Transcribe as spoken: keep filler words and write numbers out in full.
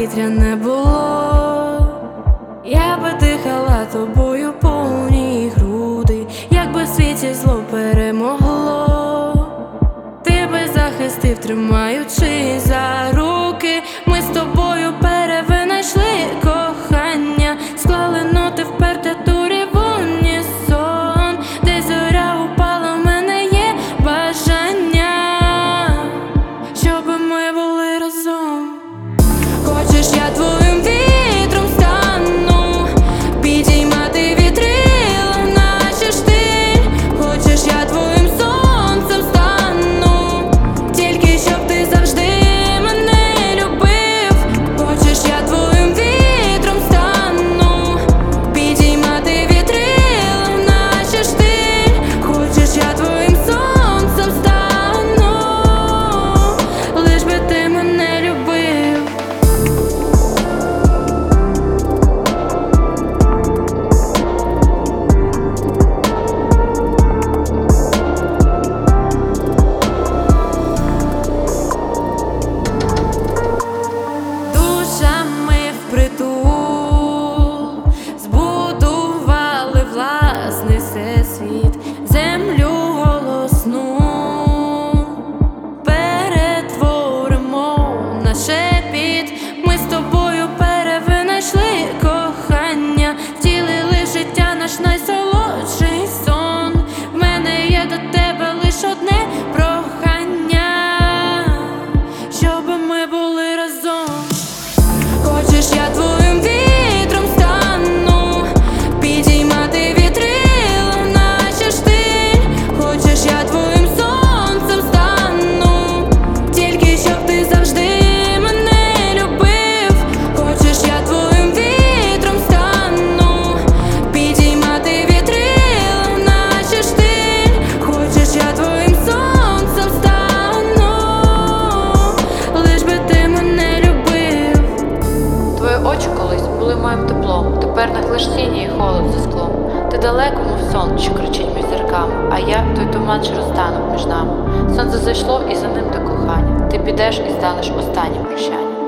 повітря не було, я би дихала тобою повні груди, якби в світі зло перемогло, ти би захистив, тримаючи за руки. Ми з тобою перевинайшли кохання, склали ноти вперте турі в унісон. Де зоря упала, в мене є бажання, щоби ми були разом. Хочеш, я твоїм вітром стану, підіймати вітрила в наші штиль. Хочеш, я твоїм сонцем стану, тільки щоб ти завжди мене любив. Хочеш, я твоїм вітром стану, підіймати вітрила в наші штиль. Хочеш, я твоїм сонцем стану, лиш би ти мене любив. Душами впритул збудували власний всесвіт, землю голосну перетворимо на шепіт. Ми з тобою перевинайшли кохання, втілили в життя наш найсолодший сон. В мене є до тебе лиш одне прохання, щоби ми були разом. Хочеш, я твоїм вітром стану, підіймати вітрила в наші штиль. Хочеш, я твоїм сонцем стану, тільки щоб ти завжди мене любив. Хочеш, я твоїм вітром стану, підіймати вітрила в наші штиль. Хочеш, я твоїм сонцем стану, лиш би ти мене любив. Твої очі колись були моїм теплом, тепер на лиш тіні і холод за склом. Ти далеко, мов сон, що кричить між зірками, а я той туман, що розтанув між нами. Сонце зайшло, і за ним те кохання. Ти підеш і станеш останнім прощанням.